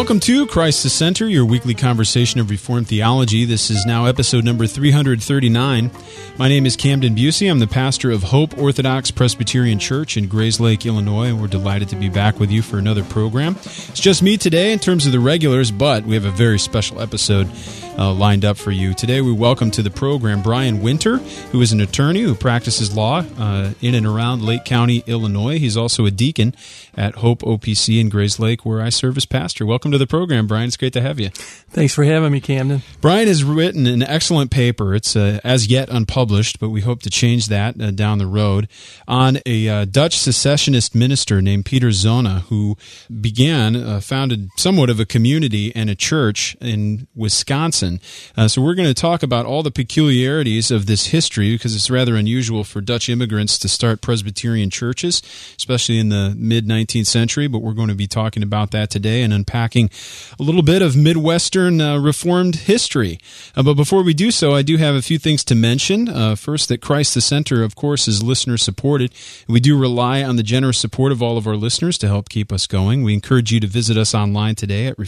Welcome to Christ the Center, your weekly conversation of Reformed theology. This is now episode number 339. My name is Camden Busey. I'm the pastor of Hope Orthodox Presbyterian Church in Grayslake, Illinois, and we're delighted to be back with you for another program. It's just me today in terms of the regulars, but we have a very special episode lined up for you. Today we welcome to the program Brian Winter, who is an attorney who practices law in and around Lake County, Illinois. He's also a deacon at Hope OPC in Grayslake, where I serve as pastor. Welcome to the program, Brian. It's great to have you. Thanks for having me, Camden. Brian has written an excellent paper. It's as yet unpublished, but we hope to change that down the road, on a Dutch secessionist minister named Peter Zona, who founded somewhat of a community and a church in Wisconsin. So we're going to talk about all the peculiarities of this history, because it's rather unusual for Dutch immigrants to start Presbyterian churches, especially in the mid-19th century, but we're going to be talking about that today and unpacking a little bit of Midwestern Reformed history. But before we do so, I do have a few things to mention. First, that Christ the Center, of course, is listener-supported. We do rely on the generous support of all of our listeners to help keep us going. We encourage you to visit us online today at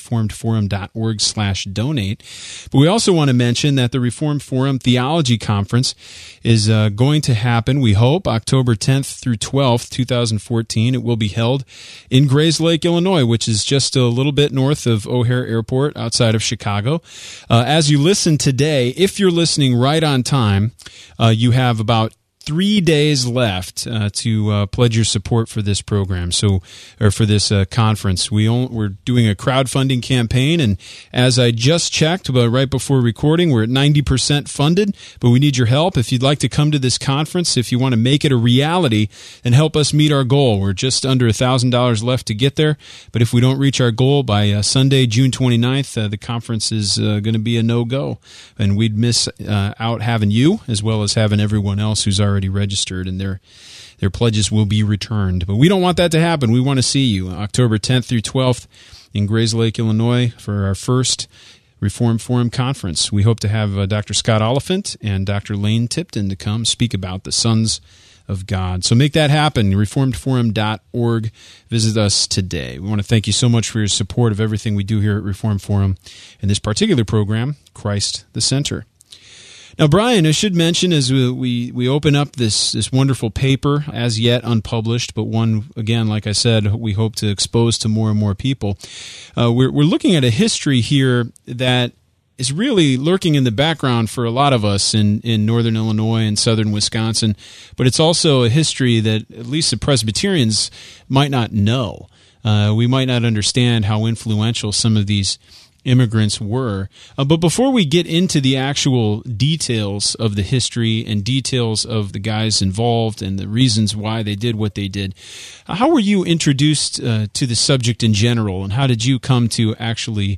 reformedforum.org/donate. But we also want to mention that the Reformed Forum Theology Conference is going to happen, we hope, October 10th through 12th, 2014. It will be held in Grayslake, Illinois, which is just a little bit north of O'Hare Airport outside of Chicago. As you listen today, if you're listening right on time, you have about 3 days left to pledge your support for this program, or for this conference. We're doing a crowdfunding campaign, and as I just checked right before recording, we're at 90% funded, but we need your help. If you'd like to come to this conference, if you want to make it a reality and help us meet our goal, we're just under $1,000 left to get there, but if we don't reach our goal by Sunday, June 29th, the conference is going to be a no-go, and we'd miss out having you, as well as having everyone else who's already registered, and their pledges will be returned. But we don't want that to happen. We want to see you October 10th through 12th in Grayslake, Illinois, for our first Reformed Forum Conference. We hope to have Dr. Scott Oliphant and Dr. Lane Tipton to come speak about the sons of God. So make that happen. reformedforum.org. Visit us today. We want to thank you so much for your support of everything we do here at Reformed Forum and this particular program, Christ the Center. Now, Brian, I should mention as we open up this wonderful paper, as yet unpublished, but one, again, like I said, we hope to expose to more and more people. We're looking at a history here that is really lurking in the background for a lot of us in northern Illinois and southern Wisconsin, but it's also a history that at least the Presbyterians might not know. We might not understand how influential some of these immigrants were. But before we get into the actual details of the history and details of the guys involved and the reasons why they did what they did, how were you introduced to the subject in general, and how did you come to actually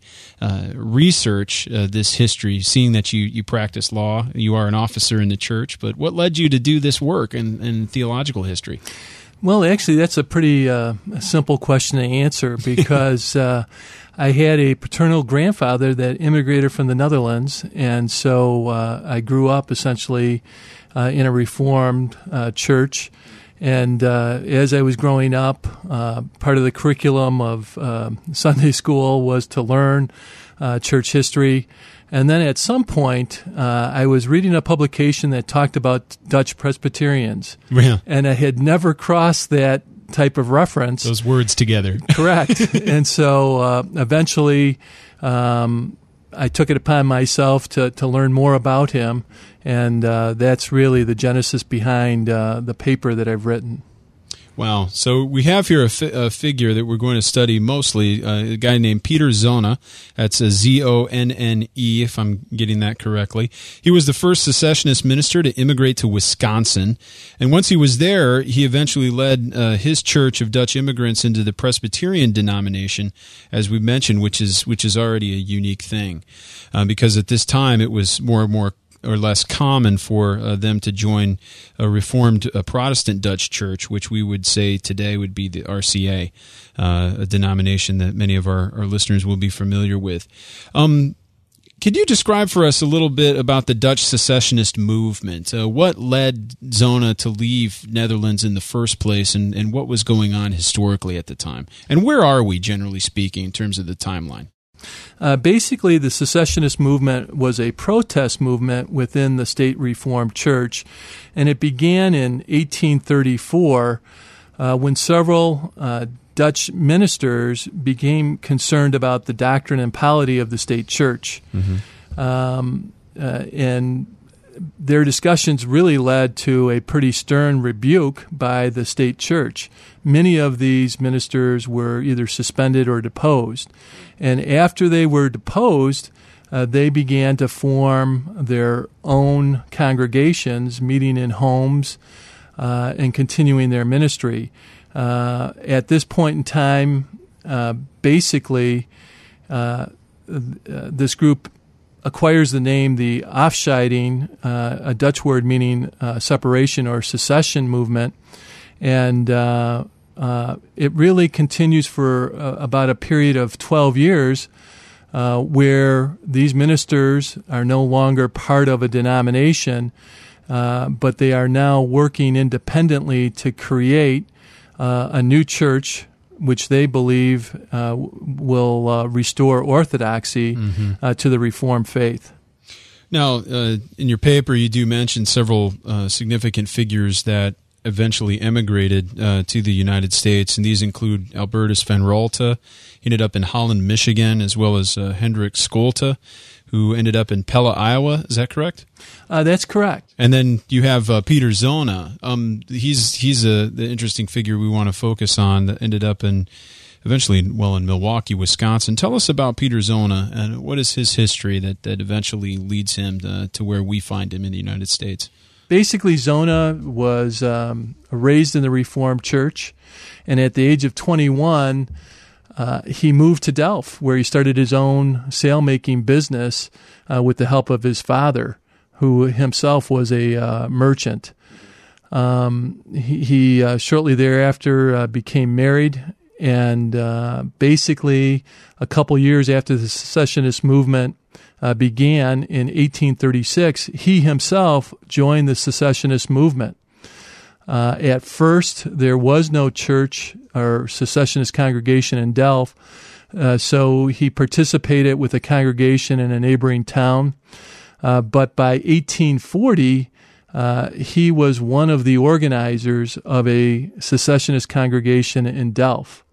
research this history, seeing that you practice law, you are an officer in the church, but what led you to do this work in theological history? Well, actually, that's a pretty simple question to answer, because I had a paternal grandfather that immigrated from the Netherlands, and so I grew up essentially in a Reformed church. And as I was growing up, part of the curriculum of Sunday school was to learn church history. And then at some point, I was reading a publication that talked about Dutch Presbyterians. Yeah. And I had never crossed that type of reference. Those words together. Correct. And so eventually I took it upon myself to learn more about him, and that's really the genesis behind the paper that I've written. Wow. So we have here a figure that we're going to study mostly, a guy named Peter Zona. That's a Zonne, if I'm getting that correctly. He was the first secessionist minister to immigrate to Wisconsin. And once he was there, he eventually led his church of Dutch immigrants into the Presbyterian denomination, as we mentioned, which is already a unique thing. Because at this time it was more and more or less common for them to join a Reformed Protestant Dutch church, which we would say today would be the RCA, a denomination that many of our listeners will be familiar with. Could you describe for us a little bit about the Dutch secessionist movement? What led Zona to leave Netherlands in the first place, and what was going on historically at the time? And where are we, generally speaking, in terms of the timeline? Basically, the secessionist movement was a protest movement within the State Reformed Church, and it began in 1834 when several Dutch ministers became concerned about the doctrine and polity of the state church. And their discussions really led to a pretty stern rebuke by the state church. Many of these ministers were either suspended or deposed. And after they were deposed, they began to form their own congregations, meeting in homes and continuing their ministry. At this point in time, basically, this group acquires the name the Afscheiding, a Dutch word meaning separation or secession movement, and it really continues for about a period of 12 years where these ministers are no longer part of a denomination, but they are now working independently to create a new church which they believe will restore orthodoxy to the Reformed faith. Now, in your paper, you do mention several significant figures that eventually emigrated to the United States, and these include Albertus van Raalte. He ended up in Holland, Michigan, as well as Hendrik Scholte, who ended up in Pella, Iowa. Is that correct? That's correct. And then you have Peter Zona. He's the interesting figure we want to focus on that ended up eventually in Milwaukee, Wisconsin. Tell us about Peter Zona and what is his history that eventually leads him to where we find him in the United States. Basically, Zona was raised in the Reformed Church, and at the age of 21, he moved to Delft, where he started his own sail-making business with the help of his father, who himself was a merchant. He shortly thereafter became married, and basically a couple years after the secessionist movement began in 1836, he himself joined the secessionist movement. At first, there was no church or secessionist congregation in Delft, so he participated with a congregation in a neighboring town. But by 1840, he was one of the organizers of a secessionist congregation in Delft.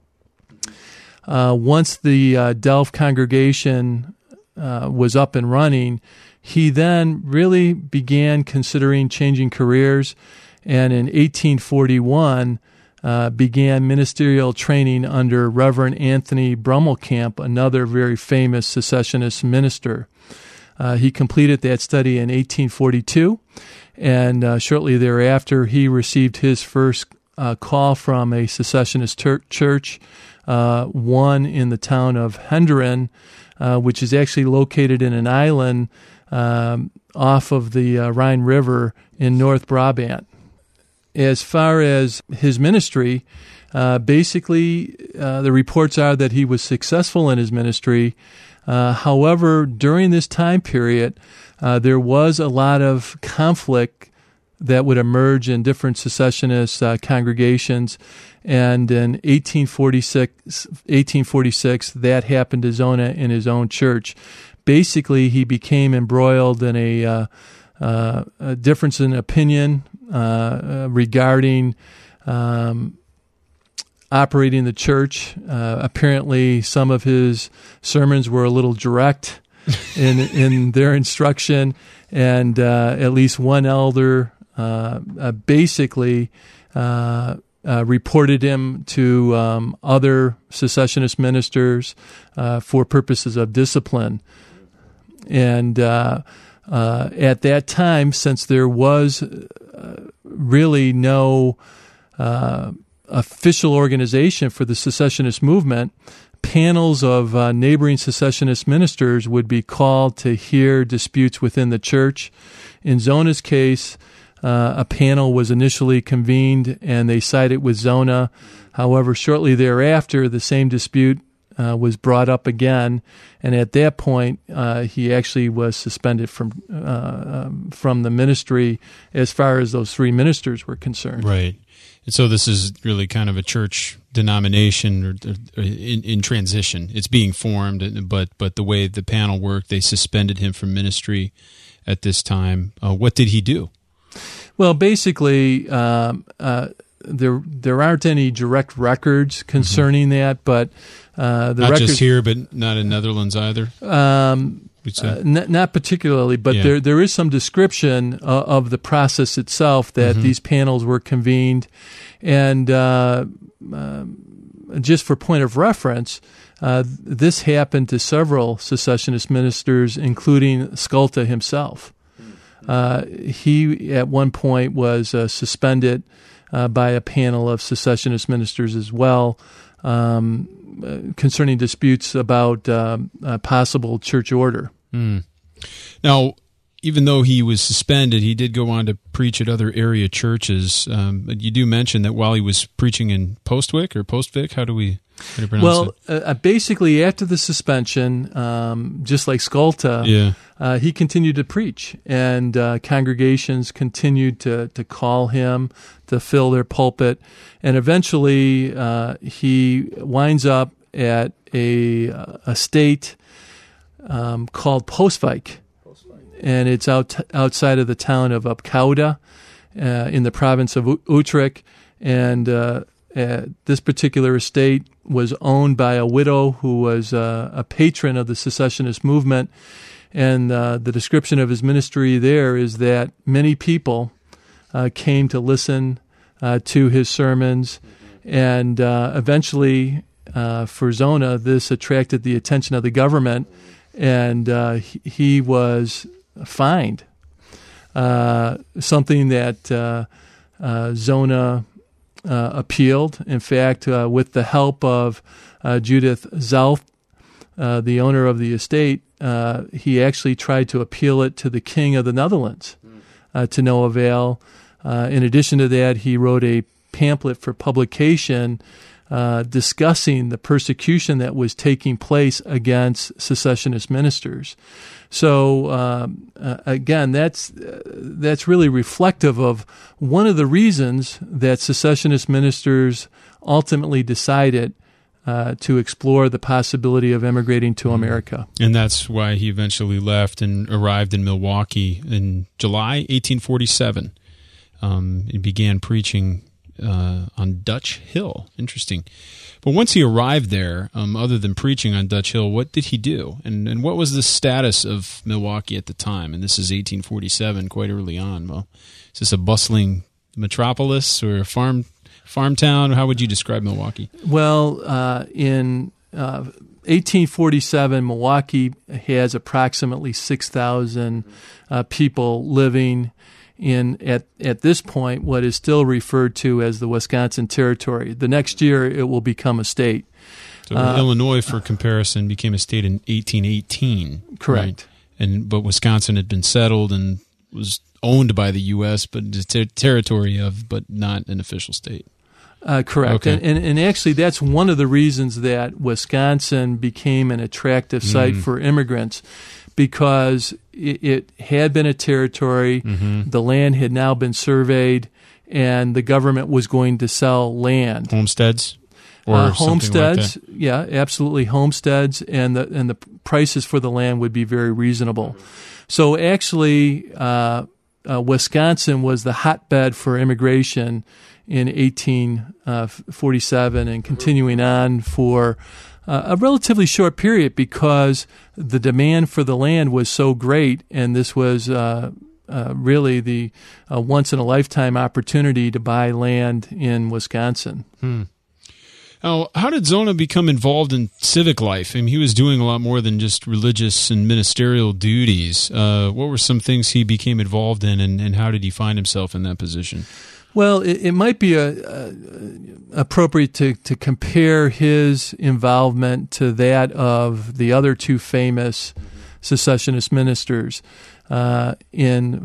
Once the Delft congregation was up and running, he then really began considering changing careers, and in 1841 began ministerial training under Reverend Anthony Brummelkamp, another very famous secessionist minister. He completed that study in 1842, and shortly thereafter he received his first call from a secessionist church, one in the town of Henderen, which is actually located in an island off of the Rhine River in North Brabant. As far as his ministry, basically the reports are that he was successful in his ministry. However, during this time period, there was a lot of conflict that would emerge in different secessionist congregations, and in 1846, that happened to Zona in his own church. Basically, he became embroiled in a difference in opinion regarding operating the church. Apparently, some of his sermons were a little direct in their instruction, and at least one elder basically reported him to other secessionist ministers for purposes of discipline. And at that time, since there was really no official organization for the secessionist movement, panels of neighboring secessionist ministers would be called to hear disputes within the church. In Zona's case, a panel was initially convened and they sided with Zona. However, shortly thereafter, the same dispute was brought up again, and at that point, he actually was suspended from the ministry as far as those three ministers were concerned. Right. And so this is really kind of a church denomination or in transition. It's being formed, but the way the panel worked, they suspended him from ministry at this time. What did he do? Well, basically, there aren't any direct records concerning that, but the not records, just here, but not in Netherlands either. Not particularly, but there is some description of the process itself that these panels were convened, and just for point of reference, this happened to several secessionist ministers, including Skulta himself. He at one point was suspended by a panel of secessionist ministers as well, concerning disputes about possible church order. Now, even though he was suspended, he did go on to preach at other area churches. But you do mention that while he was preaching in Postwick or Postvik, how do you pronounce it? Basically, after the suspension, just like Skulta, he continued to preach, and congregations continued to call him to fill their pulpit, and eventually he winds up at a state called Postvik, and it's outside of the town of Apkoude in the province of Utrecht, and this particular estate was owned by a widow who was a patron of the secessionist movement, and the description of his ministry there is that many people came to listen to his sermons, and eventually for Zona, this attracted the attention of the government, and he was fined, something that Zona appealed. In fact, with the help of Judith Zalth, the owner of the estate, he actually tried to appeal it to the King of the Netherlands, to no avail. In addition to that, he wrote a pamphlet for publication discussing the persecution that was taking place against secessionist ministers. So again, that's really reflective of one of the reasons that secessionist ministers ultimately decided to explore the possibility of immigrating to America. And that's why he eventually left and arrived in Milwaukee in July 1847. He began preaching on Dutch Hill. Interesting. But once he arrived there, other than preaching on Dutch Hill, what did he do? And what was the status of Milwaukee at the time? And this is 1847, quite early on. Well, is this a bustling metropolis or a farm town? How would you describe Milwaukee? Well, in 1847, Milwaukee has approximately 6,000 people living in at this point what is still referred to as the Wisconsin Territory. The next year it will become a state. So Illinois, for comparison, became a state in 1818. Correct. Right? But Wisconsin had been settled and was owned by the U.S., but the territory of, but not an official state. Correct. Okay. And actually that's one of the reasons that Wisconsin became an attractive site for immigrants, because it had been a territory, the land had now been surveyed, and the government was going to sell land. Homesteads? Or homesteads, like that? Yeah, absolutely, homesteads, and the prices for the land would be very reasonable. So actually, Wisconsin was the hotbed for immigration in 1847 and continuing on for a relatively short period, because the demand for the land was so great, and this was really the once-in-a-lifetime opportunity to buy land in Wisconsin. Now, how did Zona become involved in civic life? I mean, he was doing a lot more than just religious and ministerial duties. What were some things he became involved in, and how did he find himself in that position? Well, it might be appropriate to compare his involvement to that of the other two famous secessionist ministers. In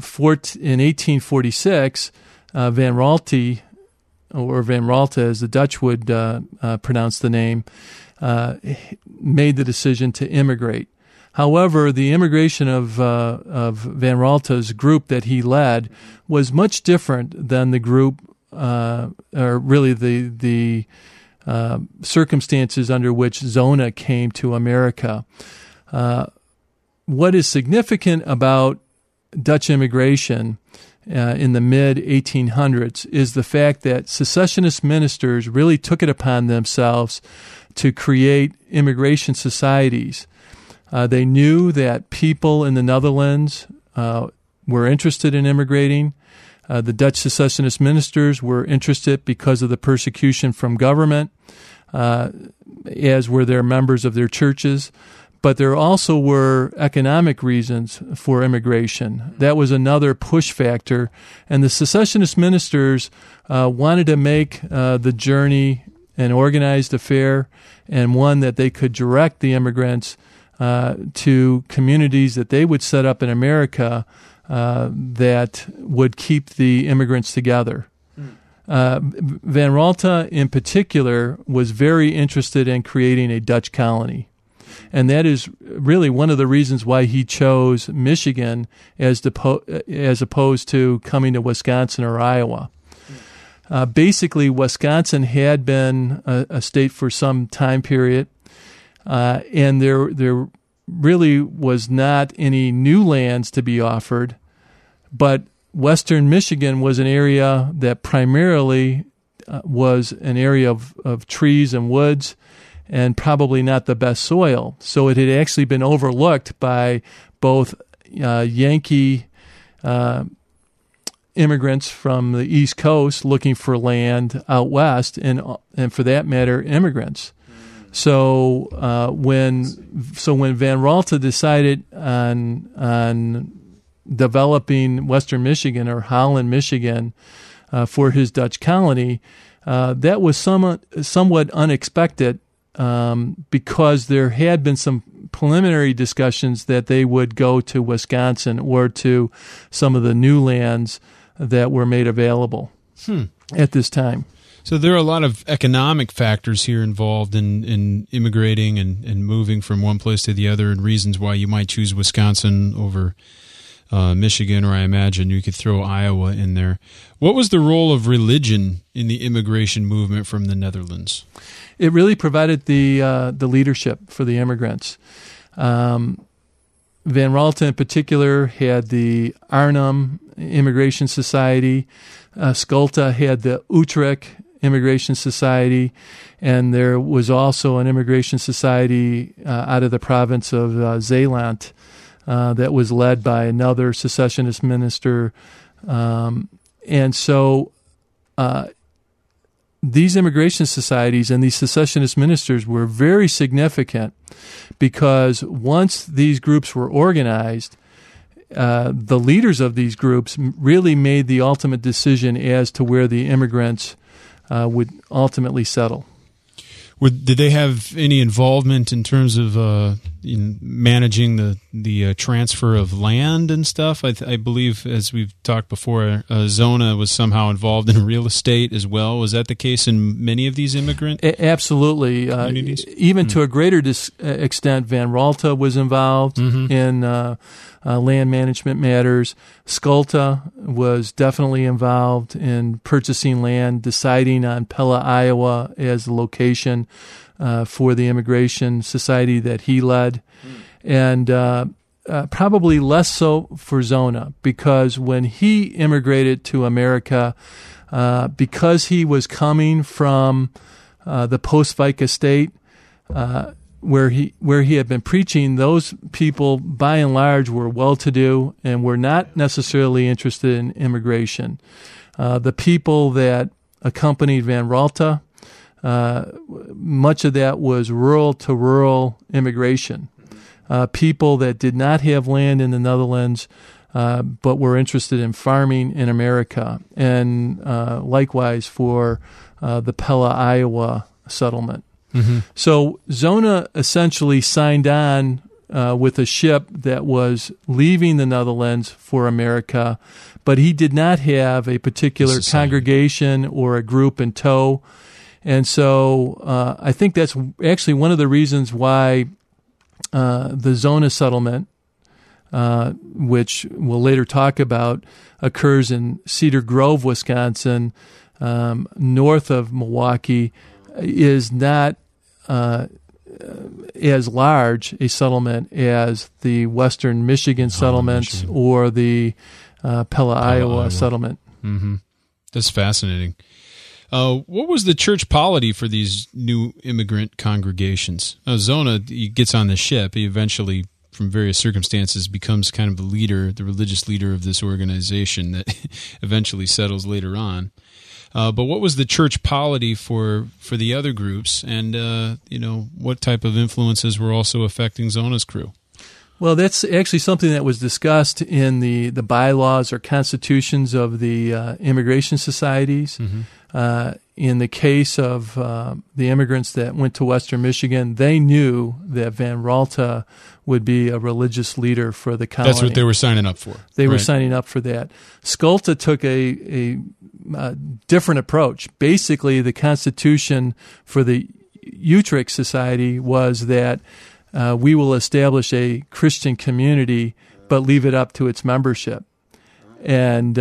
1846, Van Raalte, or Van Raalte as the Dutch would pronounce the name, made the decision to immigrate. However, the immigration of Van Raalte group that he led was much different than the group, or really the circumstances under which Zona came to America. What is significant about Dutch immigration in the mid-1800s is the fact that secessionist ministers really took it upon themselves to create immigration societies. They knew that people in the Netherlands were interested in immigrating. The Dutch secessionist ministers were interested because of the persecution from government, as were their members of their churches. But there also were economic reasons for immigration. That was another push factor. And the secessionist ministers wanted to make the journey an organized affair and one that they could direct the immigrants to communities that they would set up in America that would keep the immigrants together. Van Raalte, in particular, was very interested in creating a Dutch colony. And that is really one of the reasons why he chose Michigan as opposed to coming to Wisconsin or Iowa. Basically, Wisconsin had been a state for some time period, and there really was not any new lands to be offered, but Western Michigan was an area that primarily was an area of trees and woods, and probably not the best soil. So it had actually been overlooked by both Yankee immigrants from the East Coast looking for land out west, and for that matter, immigrants. So when Van Raalte decided on developing Western Michigan or Holland, Michigan, for his Dutch colony, that was somewhat unexpected. Because there had been some preliminary discussions that they would go to Wisconsin or to some of the new lands that were made available at this time. So there are a lot of economic factors here involved in immigrating and moving from one place to the other, and reasons why you might choose Wisconsin over Michigan, or I imagine you could throw Iowa in there. What was the role of religion in the immigration movement from the Netherlands? It really provided the leadership for the immigrants. Van Raalte, in particular, had the Arnhem Immigration Society. Schulte had the Utrecht Immigration Society, and there was also an immigration society out of the province of Zeeland that was led by another secessionist minister. And so these immigration societies and these secessionist ministers were very significant, because once these groups were organized, the leaders of these groups really made the ultimate decision as to where the immigrants would ultimately settle. Did they have any involvement in terms of managing the transfer of land and stuff? I believe, as we've talked before, Zona was somehow involved in real estate as well. Was that the case in many of these immigrant Absolutely. communities? Even to a greater extent, Van Raalte was involved in land management matters. Schulte was definitely involved in purchasing land, deciding on Pella, Iowa as the location for the immigration society that he led. And probably less so for Zona, because when he immigrated to America, because he was coming from the post-Vika estate, where he had been preaching, those people by and large were well-to-do and were not necessarily interested in immigration. The people that accompanied Van Raalte, much of that was rural-to-rural immigration. People that did not have land in the Netherlands, but were interested in farming in America, and likewise for the Pella, Iowa settlement. So Zona essentially signed on with a ship that was leaving the Netherlands for America, but he did not have a particular congregation or a group in tow. And so I think that's actually one of the reasons why the Zona settlement, which we'll later talk about, occurs in Cedar Grove, Wisconsin, north of Milwaukee, is not as large a settlement as the Western Michigan settlement or the Pella, Iowa settlement. Mm-hmm. That's fascinating. What was the church polity for these new immigrant congregations? Zona, he gets on the ship. He eventually, from various circumstances, becomes kind of the leader, the religious leader of this organization that eventually settles later on. But what was the church polity for the other groups, and what type of influences were also affecting Zona's crew? Well, that's actually something that was discussed in the bylaws or constitutions of the immigration societies. Mm-hmm. In the case of the immigrants that went to Western Michigan, they knew that Van Raalte would be a religious leader for the colony. That's what they were signing up for. They were signing up for that. Sculta took a different approach. Basically, the constitution for the Utrecht Society was that we will establish a Christian community, but leave it up to its membership. And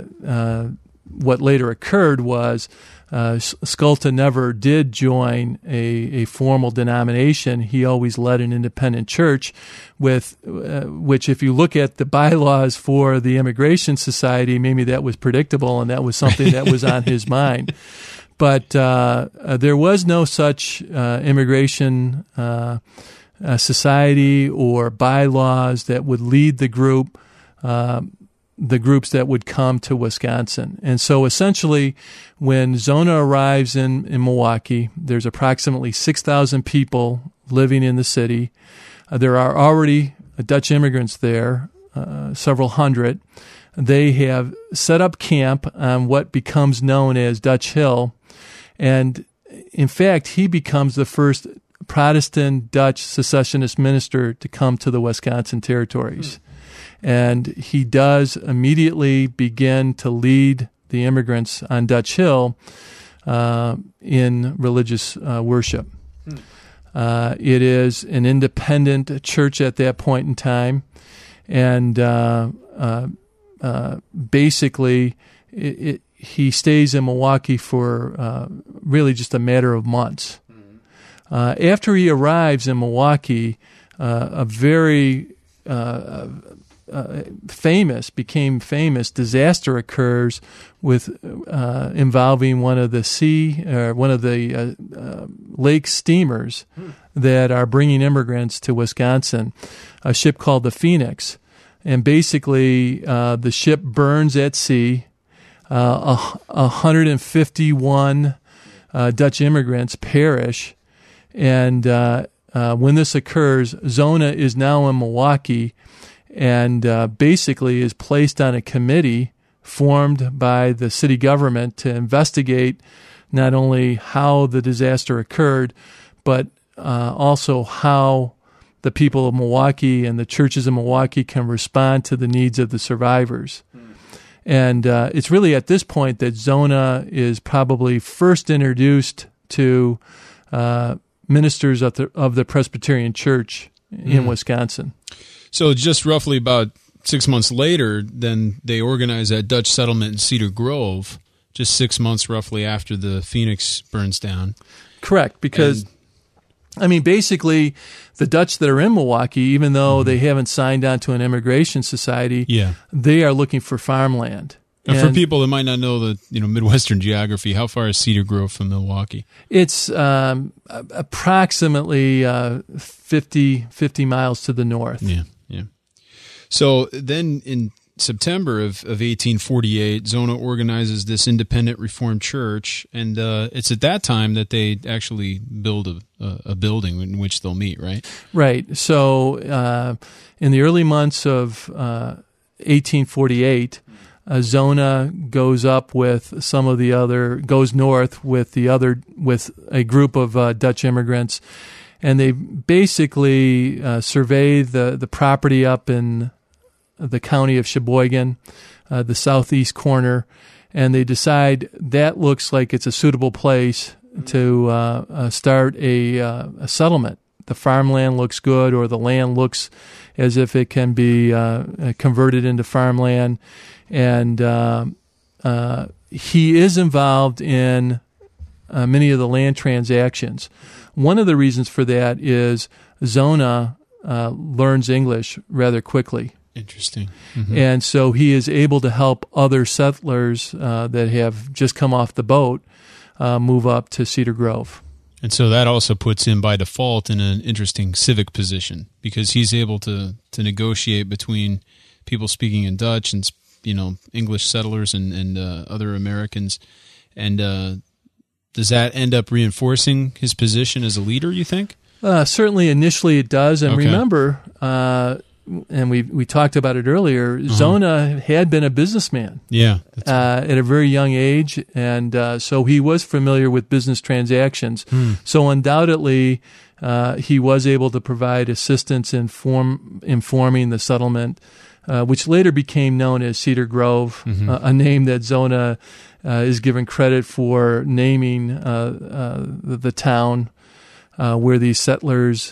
what later occurred was Sculta never did join a formal denomination. He always led an independent church, with which, if you look at the bylaws for the Immigration Society, maybe that was predictable and that was something that was on his mind. But there was no such immigration society or bylaws that would lead the groups that would come to Wisconsin. And so essentially, when Zona arrives in Milwaukee, there's approximately 6,000 people living in the city. There are already Dutch immigrants there, several hundred. They have set up camp on what becomes known as Dutch Hill. And in fact, he becomes the first Protestant Dutch secessionist minister to come to the Wisconsin territories. And he does immediately begin to lead the immigrants on Dutch Hill in religious worship. It is an independent church at that point in time, and basically he stays in Milwaukee for really just a matter of months. After he arrives in Milwaukee, a very became famous disaster occurs with involving one of the lake steamers that are bringing immigrants to Wisconsin, a ship called the Phoenix. And basically, the ship burns at sea. 151 Dutch immigrants perish. And when this occurs, Zona is now in Milwaukee and basically is placed on a committee formed by the city government to investigate not only how the disaster occurred, but also how the people of Milwaukee and the churches in Milwaukee can respond to the needs of the survivors. And it's really at this point that Zona is probably first introduced to ministers of the Presbyterian Church in Wisconsin. So just roughly about 6 months later, then they organize that Dutch settlement in Cedar Grove, just 6 months roughly after the Phoenix burns down. Correct, because, basically, the Dutch that are in Milwaukee, even though they haven't signed on to an immigration society, they are looking for farmland. And for people that might not know the Midwestern geography, how far is Cedar Grove from Milwaukee? It's approximately 50 miles to the north. Yeah. So then in September of 1848, Zona organizes this independent Reformed church, and it's at that time that they actually build a building in which they'll meet, right? Right. So in the early months of 1848, Zona goes north with a group of Dutch immigrants, and they basically survey the property up in the county of Sheboygan, the southeast corner, and they decide that looks like it's a suitable place to start a settlement. The farmland looks good, or the land looks as if it can be converted into farmland, and he is involved in many of the land transactions. One of the reasons for that is Zona learns English rather quickly. Interesting. Mm-hmm. And so he is able to help other settlers that have just come off the boat move up to Cedar Grove. And so that also puts him by default in an interesting civic position, because he's able to negotiate between people speaking in Dutch and English settlers and other Americans. And does that end up reinforcing his position as a leader, you think? Certainly initially it does. And remember, and we talked about it earlier, Zona had been a businessman. Yeah. At a very young age, and so he was familiar with business transactions. So undoubtedly, he was able to provide assistance in forming the settlement, which later became known as Cedar Grove, a name that Zona is given credit for naming the town where these settlers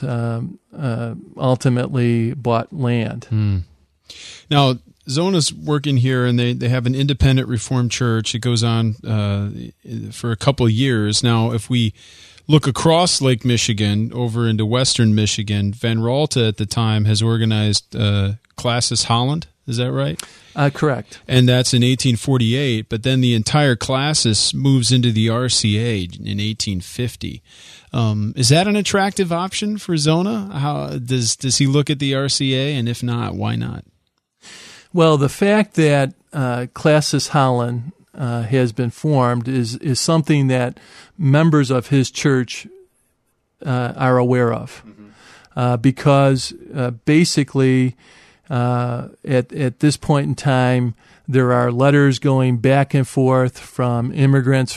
ultimately bought land. Now, Zona's working here, and they have an independent Reformed church. It goes on for a couple of years. Now, if we look across Lake Michigan over into western Michigan, Van Raalte at the time has organized Classis Holland. Is that right? Correct. And that's in 1848, but then the entire Classis moves into the RCA in 1850. Is that an attractive option for Zona? How does he look at the RCA, and if not, why not? Well, the fact that Classis Holland has been formed is something that members of his church are aware of, because basically at this point in time, there are letters going back and forth from immigrants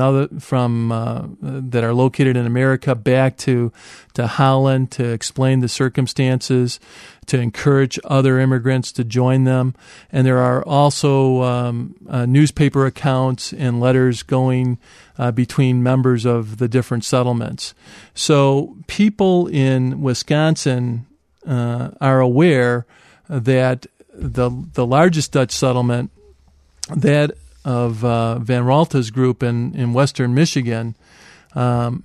that are located in America back to Holland to explain the circumstances, to encourage other immigrants to join them. And there are also newspaper accounts and letters going between members of the different settlements. So people in Wisconsin are aware that the largest Dutch settlement, that of Van Raalte's group in western Michigan, have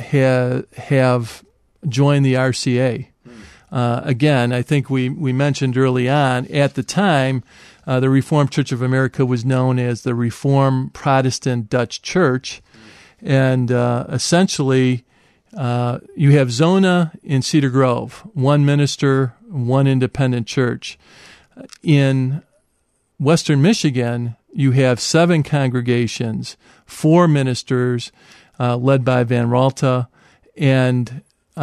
joined the RCA. Again, I think we mentioned early on, at the time, the Reformed Church of America was known as the Reformed Protestant Dutch Church, and essentially you have Zona in Cedar Grove, one minister, one independent church. In western Michigan, you have 7 congregations, 4 ministers led by Van Raalte, and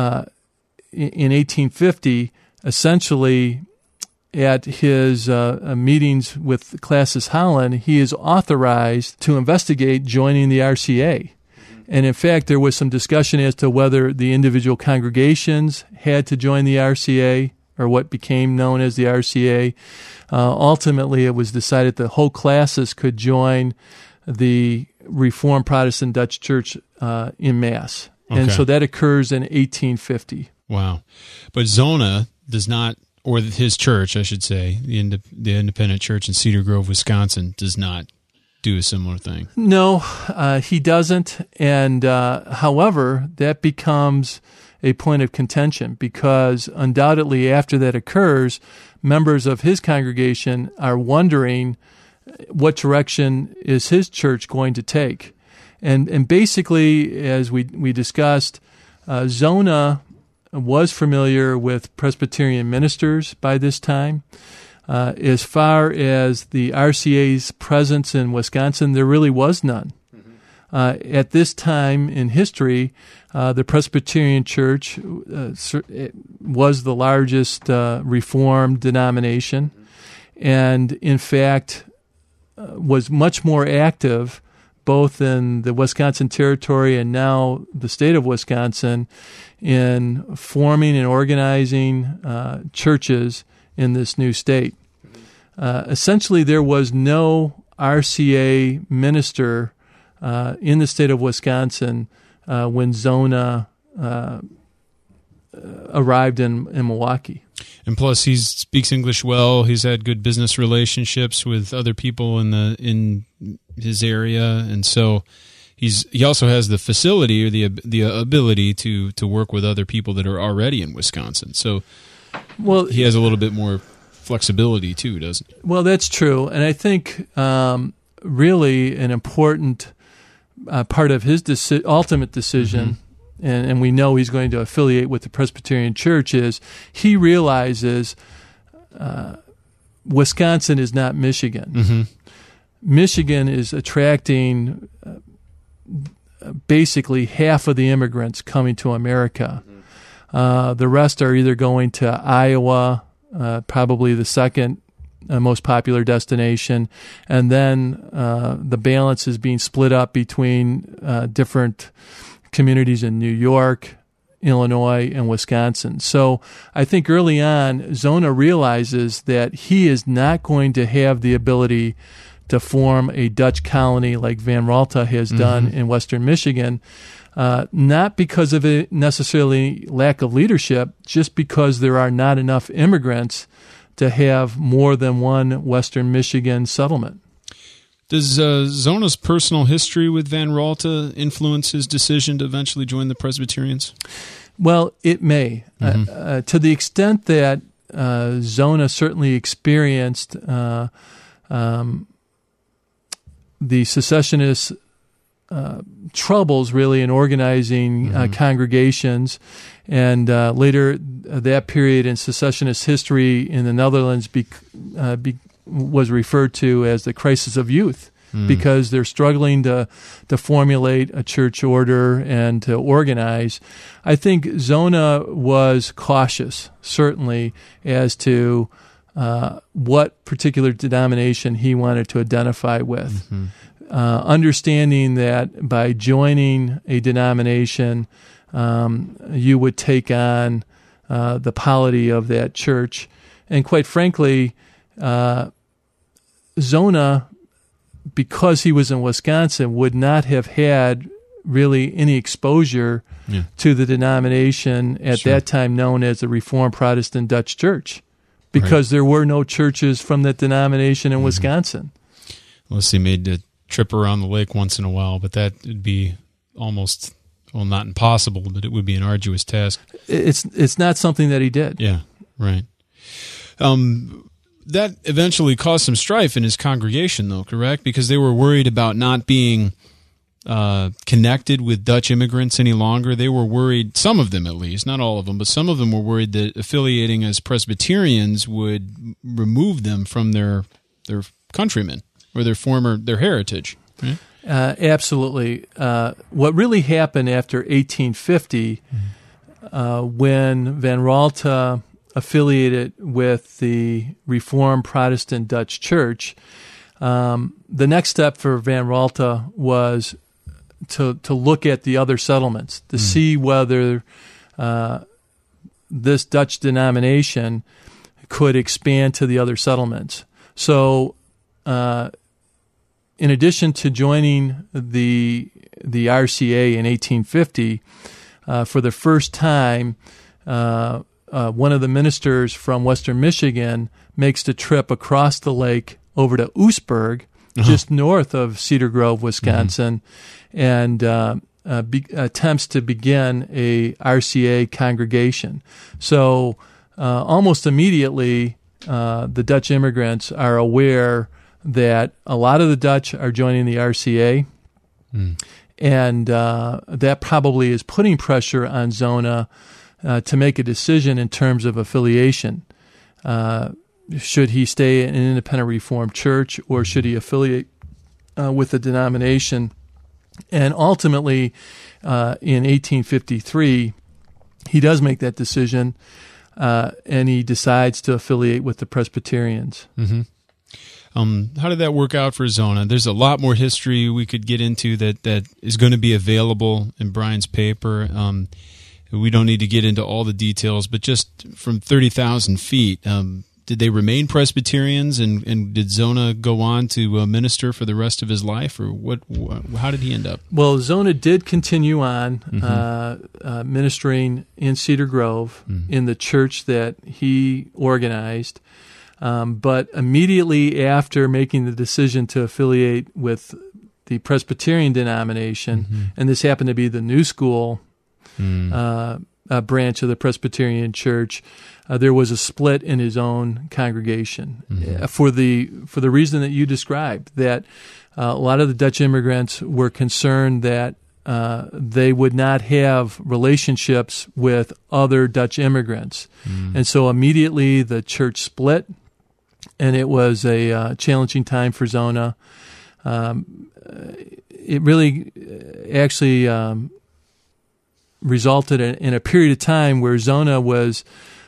in 1850, essentially at his meetings with Classis Holland, he is authorized to investigate joining the RCA. And in fact, there was some discussion as to whether the individual congregations had to join the RCA, or what became known as the RCA. Ultimately, it was decided the whole Classis could join the Reformed Protestant Dutch Church in mass. Okay. And so that occurs in 1850. Wow. But Zona does not, or his church, I should say, the independent church in Cedar Grove, Wisconsin, does not do a similar thing. No, he doesn't. And however, that becomes a point of contention, because undoubtedly after that occurs, members of his congregation are wondering what direction is his church going to take. And basically, as we discussed, Zona was familiar with Presbyterian ministers by this time. As far as the RCA's presence in Wisconsin, there really was none. At this time in history, the Presbyterian Church was the largest Reformed denomination, and in fact was much more active both in the Wisconsin Territory and now the state of Wisconsin in forming and organizing churches in this new state. Essentially, there was no RCA minister in the state of Wisconsin when Zona arrived in Milwaukee. And plus, he speaks English well. He's had good business relationships with other people in his area, and so he also has the facility or the ability to work with other people that are already in Wisconsin. So, well, he has a little bit more flexibility too, doesn't he? Well, that's true, and I think really an important part of his ultimate decision. And we know he's going to affiliate with the Presbyterian Church, is he realizes Wisconsin is not Michigan. Mm-hmm. Michigan is attracting basically half of the immigrants coming to America. The rest are either going to Iowa, probably the second most popular destination, and then the balance is being split up between different communities in New York, Illinois, and Wisconsin. So I think early on, Zona realizes that he is not going to have the ability to form a Dutch colony like Van Raalte has done in Western Michigan, not because of a necessarily lack of leadership, just because there are not enough immigrants to have more than one Western Michigan settlement. Does Zona's personal history with Van Raalte influence his decision to eventually join the Presbyterians? Well, it may. To the extent that Zona certainly experienced the secessionist troubles, really, in organizing congregations, and later that period in secessionist history in the Netherlands was referred to as the crisis of youth, because they're struggling to formulate a church order and to organize. I think Zona was cautious, certainly, as to what particular denomination he wanted to identify with, understanding that by joining a denomination, you would take on the polity of that church. And quite frankly, Zona, because he was in Wisconsin, would not have had really any exposure to the denomination at that time known as the Reformed Protestant Dutch Church, because there were no churches from that denomination in Wisconsin. Unless he made the trip around the lake once in a while, but that would be almost, well, not impossible, but it would be an arduous task. It's not something that he did. Yeah, right. That eventually caused some strife in his congregation, though, correct? Because they were worried about not being connected with Dutch immigrants any longer. They were worried, some of them at least, not all of them, but some of them were worried that affiliating as Presbyterians would remove them from their countrymen or their heritage. Right? Absolutely. What really happened after 1850, when Van Raalte affiliated with the Reformed Protestant Dutch Church, the next step for Van Raalte was to look at the other settlements, to see whether this Dutch denomination could expand to the other settlements. So, in addition to joining the RCA in 1850, for the first time, one of the ministers from Western Michigan makes the trip across the lake over to Oostburg, just north of Cedar Grove, Wisconsin, and attempts to begin a RCA congregation. So almost immediately, the Dutch immigrants are aware that a lot of the Dutch are joining the RCA, and that probably is putting pressure on Zona to make a decision in terms of affiliation. Should he stay in an independent Reformed church, or should he affiliate with a denomination? And ultimately, in 1853, he does make that decision, and he decides to affiliate with the Presbyterians. How did that work out for Zona? There's a lot more history we could get into that is going to be available in Brian's paper. We don't need to get into all the details, but just from 30,000 feet, did they remain Presbyterians, and did Zona go on to minister for the rest of his life, or how did he end up? Well, Zona did continue on ministering in Cedar Grove in the church that he organized, but immediately after making the decision to affiliate with the Presbyterian denomination, and this happened to be the New School branch of the Presbyterian Church, there was a split in his own congregation for the reason that you described, that a lot of the Dutch immigrants were concerned that they would not have relationships with other Dutch immigrants. And so immediately the church split, and it was a challenging time for Zona. It really actually resulted in a period of time where Zona was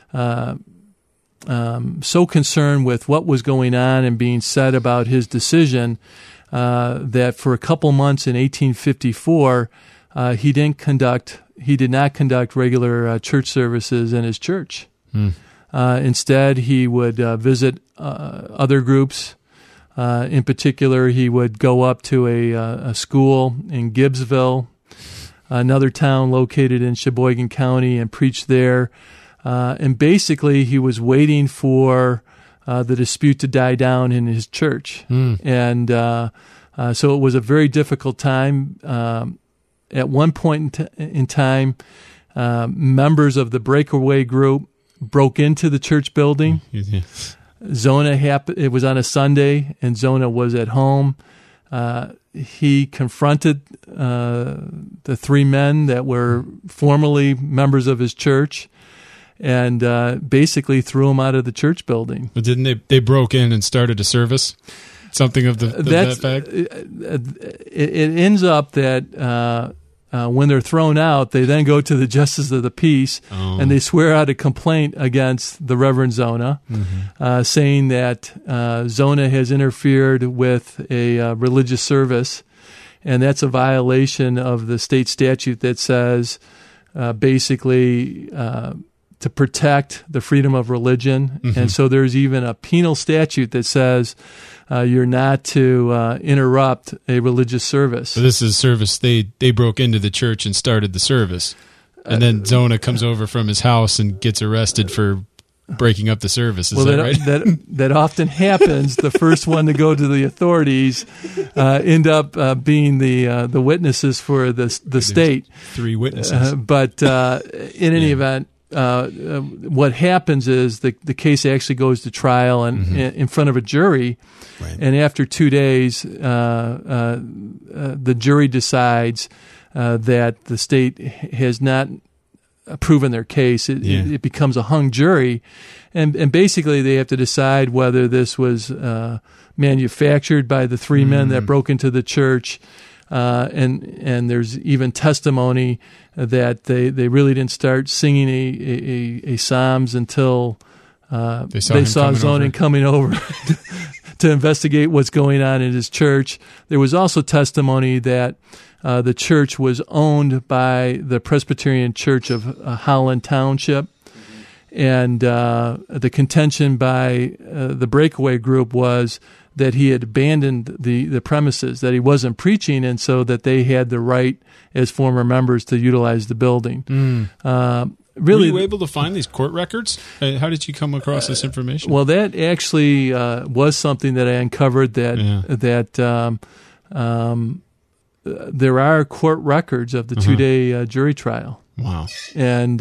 so concerned with what was going on and being said about his decision that for a couple months in 1854 he did not conduct regular church services in his church. Instead, he would visit other groups. In particular, he would go up to a school in Gibbsville, another town located in Sheboygan County, and preach there. And basically, he was waiting for the dispute to die down in his church. And so it was a very difficult time. At one point in time, members of the breakaway group broke into the church building. It was on a Sunday, and Zona was at home. He confronted the three men that were formerly members of his church, and basically threw him out of the church building. But didn't they broke in and started a service? Something of that fact? It ends up that when they're thrown out, they then go to the justice of the peace, and they swear out a complaint against the Reverend Zona, saying that Zona has interfered with a religious service, and that's a violation of the state statute that says basically to protect the freedom of religion. And so there's even a penal statute that says you're not to interrupt a religious service. So this is service. They broke into the church and started the service. And then Zona comes over from his house and gets arrested for breaking up the service. Is that right? That often happens. The first one to go to the authorities end up being the witnesses for the state. Three witnesses. But in any event, what happens is the case actually goes to trial and in front of a jury, and after 2 days, the jury decides that the state has not proven their case. It becomes a hung jury, and basically they have to decide whether this was manufactured by the three men that broke into the church. And there's even testimony that they really didn't start singing a Psalms until they saw Zona coming over to investigate what's going on in his church. There was also testimony that the church was owned by the Presbyterian Church of Holland Township, and the contention by the breakaway group was that he had abandoned the premises, that he wasn't preaching, and so that they had the right as former members to utilize the building. Really, were you able to find these court records? How did you come across this information? Well, that actually was something that I uncovered, that there are court records of the 2-day jury trial. Wow. And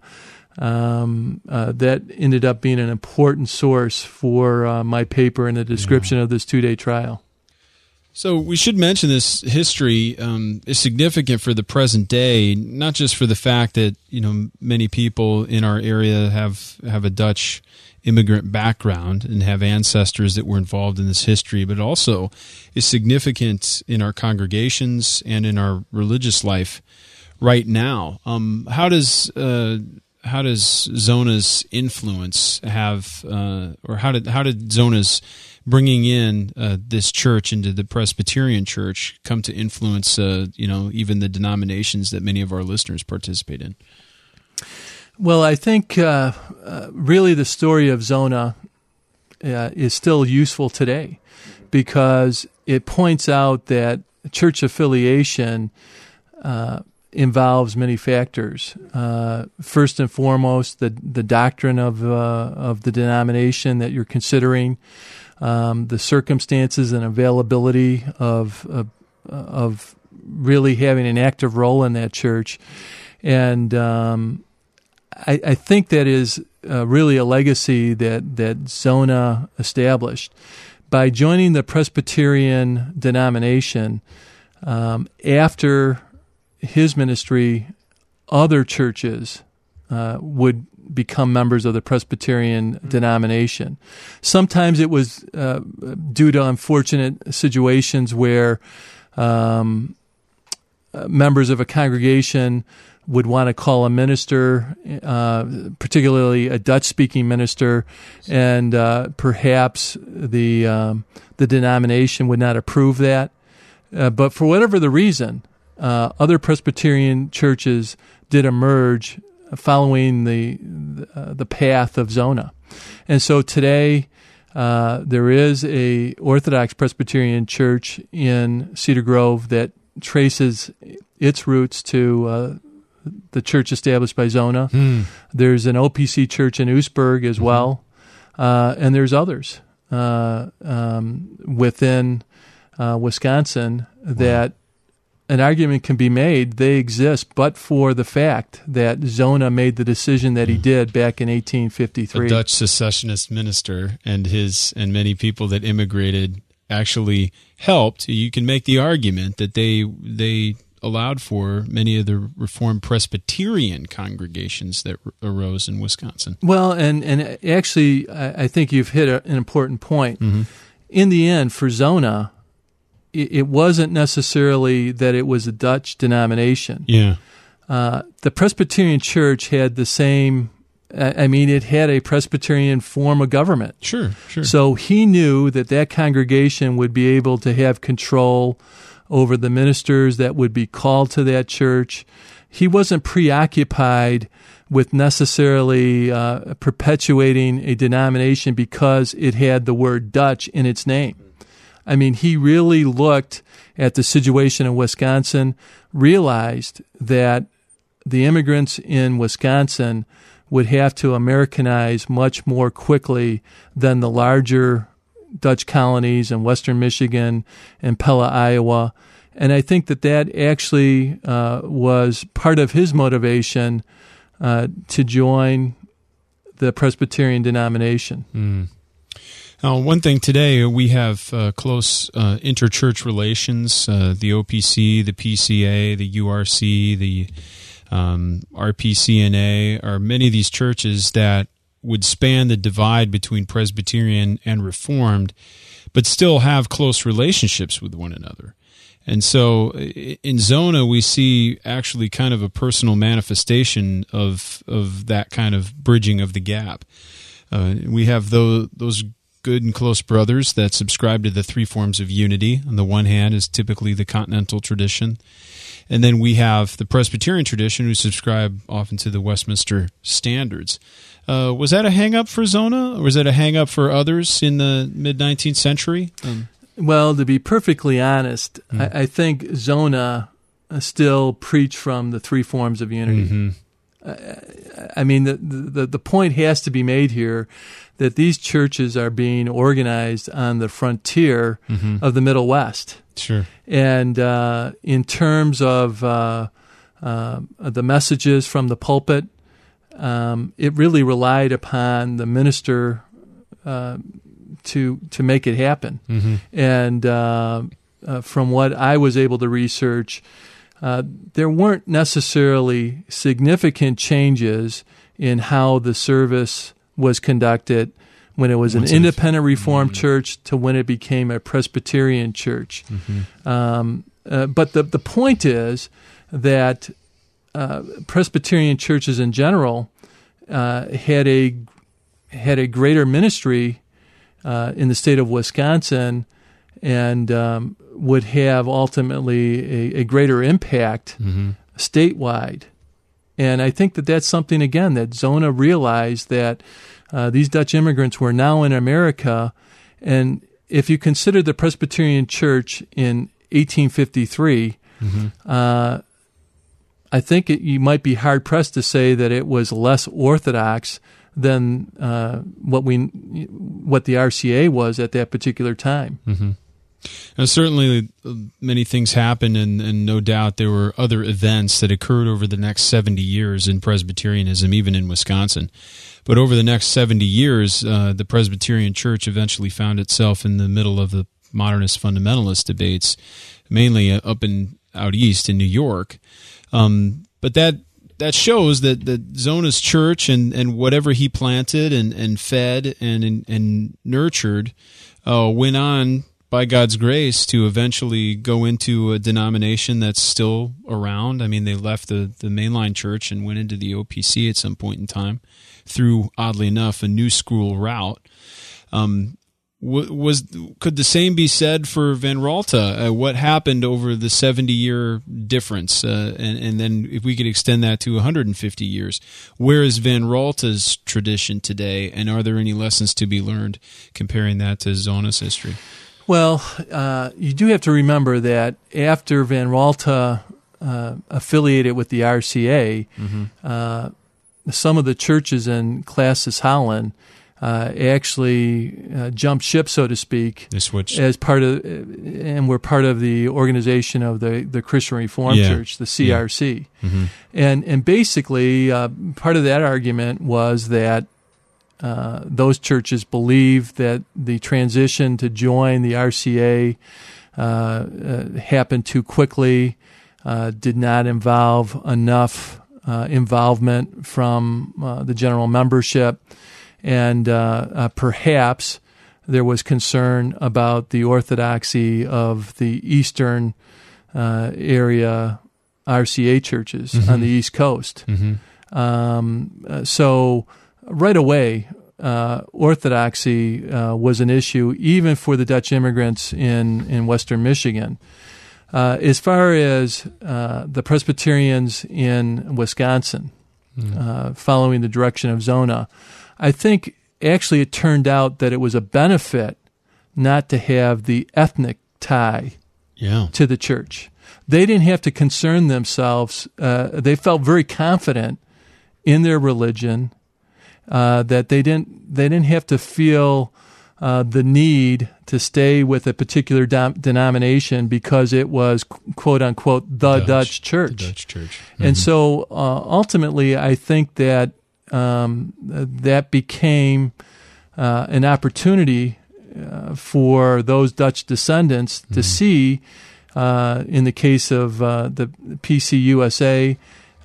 that ended up being an important source for my paper and the description of this 2-day trial. So we should mention this history is significant for the present day, not just for the fact that many people in our area have a Dutch immigrant background and have ancestors that were involved in this history, but also is significant in our congregations and in our religious life right now. How does Zona's influence have, or how did Zona's bringing in this church into the Presbyterian Church come to influence, even the denominations that many of our listeners participate in? Well, I think really the story of Zona is still useful today, because it points out that church affiliation involves many factors. First and foremost, the doctrine of the denomination that you're considering, the circumstances and availability of really having an active role in that church, and I think that is really a legacy that Zona established. By joining the Presbyterian denomination, after his ministry, other churches would become members of the Presbyterian denomination. Sometimes it was due to unfortunate situations where members of a congregation would want to call a minister, particularly a Dutch-speaking minister, and perhaps the denomination would not approve that. But for whatever the reason, other Presbyterian churches did emerge following the path of Zona. And so today there is a Orthodox Presbyterian church in Cedar Grove that traces its roots to the church established by Zona. There's an OPC church in Oostburg as well, and there's others within Wisconsin that an argument can be made they exist, but for the fact that Zona made the decision that he did back in 1853. A Dutch secessionist minister and many people that immigrated actually helped. You can make the argument that they allowed for many of the Reformed Presbyterian congregations that arose in Wisconsin. Well, and actually, I think you've hit an important point. In the end, for Zona, it wasn't necessarily that it was a Dutch denomination. Yeah. The Presbyterian Church had the same, it had a Presbyterian form of government. Sure. So he knew that congregation would be able to have control over the ministers that would be called to that church. He wasn't preoccupied with necessarily perpetuating a denomination because it had the word Dutch in its name. He really looked at the situation in Wisconsin, realized that the immigrants in Wisconsin would have to Americanize much more quickly than the larger Dutch colonies in western Michigan and Pella, Iowa. And I think that actually was part of his motivation to join the Presbyterian denomination. Now, one thing today, we have close interchurch relations, the OPC, the PCA, the URC, the RPCNA, are many of these churches that would span the divide between Presbyterian and Reformed, but still have close relationships with one another. And so in Zona, we see actually kind of a personal manifestation of that kind of bridging of the gap. We have those good and close brothers that subscribe to the three forms of unity. On the one hand is typically the continental tradition. And then we have the Presbyterian tradition who subscribe often to the Westminster Standards. Was that a hang-up for Zona, or was that a hang-up for others in the mid-19th century? Well, to be perfectly honest, I think Zona still preached from the three forms of unity. The point has to be made here that these churches are being organized on the frontier of the Middle West. Sure. And in terms of the messages from the pulpit, it really relied upon the minister to make it happen. And from what I was able to research, there weren't necessarily significant changes in how the service was conducted when it was an independent Reformed church to when it became a Presbyterian church. But the point is that Presbyterian churches in general had a greater ministry in the state of Wisconsin and would have ultimately a greater impact statewide. And I think that that's something, again, that Zona realized that These Dutch immigrants were now in America, and if you consider the Presbyterian Church in 1853, I think you might be hard-pressed to say that it was less orthodox than what the RCA was at that particular time. Mm-hmm. Now, certainly, many things happened, and no doubt there were other events that occurred over the next 70 years in Presbyterianism, even in Wisconsin. But over the next 70 years, the Presbyterian Church eventually found itself in the middle of the modernist fundamentalist debates, mainly up and out east in New York. But that shows that Zona's church and whatever he planted and fed and nurtured went on, by God's grace, to eventually go into a denomination that's still around. I mean, they left the mainline church and went into the OPC at some point in time through, oddly enough, a new school route. Could the same be said for Van Raalte? What happened over the 70-year difference? And then if we could extend that to 150 years, where is Van Raalte's tradition today? And are there any lessons to be learned comparing that to Zona's history? Well, you do have to remember that after Van Raalte affiliated with the RCA, some of the churches in Classis Holland actually jumped ship, so to speak, as part of, and were part of the organization of the Christian Reformed Church, the CRC. Yeah. Mm-hmm. And basically, part of that argument was that those churches believe that the transition to join the RCA happened too quickly, did not involve enough involvement from the general membership, and perhaps there was concern about the orthodoxy of the eastern area RCA churches on the East Coast. So right away, orthodoxy was an issue even for the Dutch immigrants in western Michigan. As far as the Presbyterians in Wisconsin, following the direction of Zona, I think actually it turned out that it was a benefit not to have the ethnic tie to the church. They didn't have to concern themselves. They felt very confident in their religion, that they didn't have to feel the need to stay with a particular denomination because it was, quote unquote, the Dutch church. The Dutch church. Mm-hmm. And so ultimately, I think that that became an opportunity for those Dutch descendants to see, in the case of the PCUSA,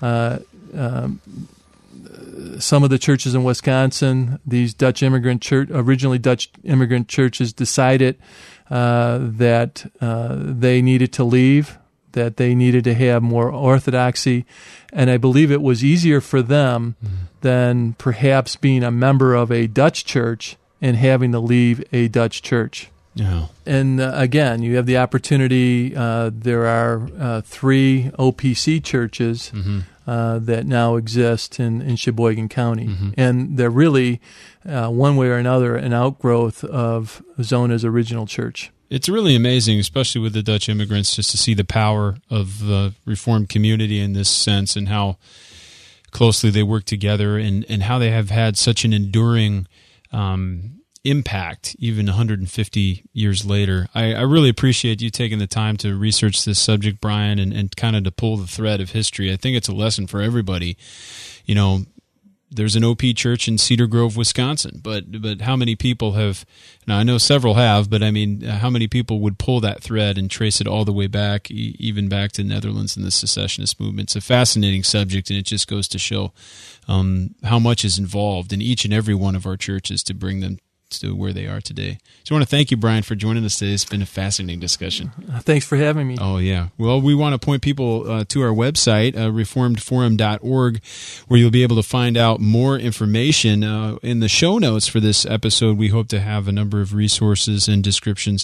some of the churches in Wisconsin, these originally Dutch immigrant churches, decided that they needed to leave, that they needed to have more orthodoxy, and I believe it was easier for them than perhaps being a member of a Dutch church and having to leave a Dutch church. Yeah. And again, you have the opportunity. There are 3 OPC churches that now exist in Sheboygan County. And they're really, one way or another, an outgrowth of Zona's original church. It's really amazing, especially with the Dutch immigrants, just to see the power of the Reformed community in this sense and how closely they work together and how they have had such an enduring impact even 150 years later. I really appreciate you taking the time to research this subject, Brian, and kind of to pull the thread of history. I think it's a lesson for everybody. You know, there's an OP church in Cedar Grove, Wisconsin, but how many people have, now I know several have, but I mean, how many people would pull that thread and trace it all the way back, even back to Netherlands and the secessionist movement? It's a fascinating subject, and it just goes to show how much is involved in each and every one of our churches to bring them to where they are today. So I want to thank you, Brian, for joining us today. It's been a fascinating discussion. Thanks for having me. Oh, yeah. Well, we want to point people to our website, reformedforum.org, where you'll be able to find out more information. In the show notes for this episode, we hope to have a number of resources and descriptions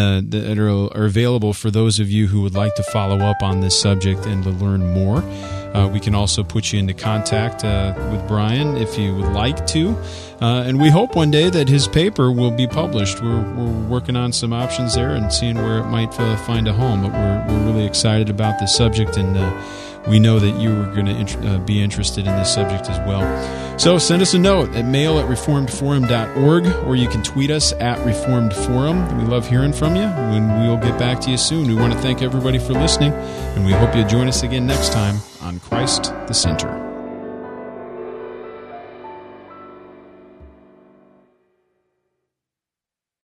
that are available for those of you who would like to follow up on this subject and to learn more. We can also put you into contact with Brian if you would like to. And we hope one day that his paper will be published. We're working on some options there and seeing where it might find a home. But we're really excited about this subject, and we know that you are going to be interested in this subject as well. So send us a note at mail@reformedforum.org, or you can tweet us at Reformed Forum. We love hearing from you, and we'll get back to you soon. We want to thank everybody for listening, and we hope you'll join us again next time on Christ the Center.